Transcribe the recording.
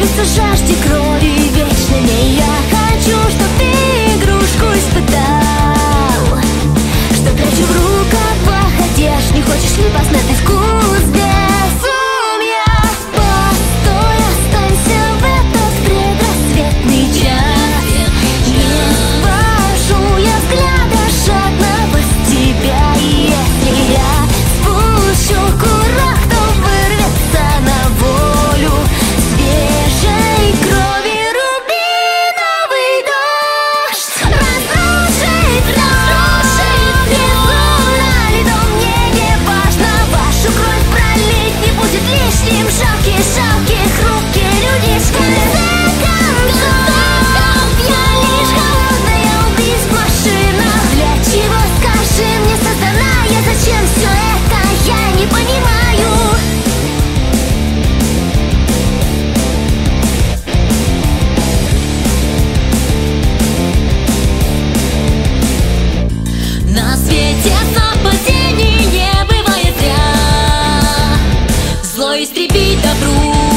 противиться жажде крови вечной. Я хочу, чтоб ты игрушку испытал, что прячу в рукавах одежд. Не хочешь ли познать вкус без умья? Постой, останься в этот предрассветный час. Не свожу я взгляда жадного с тебя. И если я спущу курок, то вырвется на волю свежей крови рубиновый дождь. Разрушит безумно льдом. Мне не важно вашу кровь пролить, не будет лишним жалких руки людишки. Я лишь холодная убийц-машина. Для чего, скажи мне, создана я? Зачем все это? Я не понимаю. На свете совпадений не бывает зря. Зло истребить добру.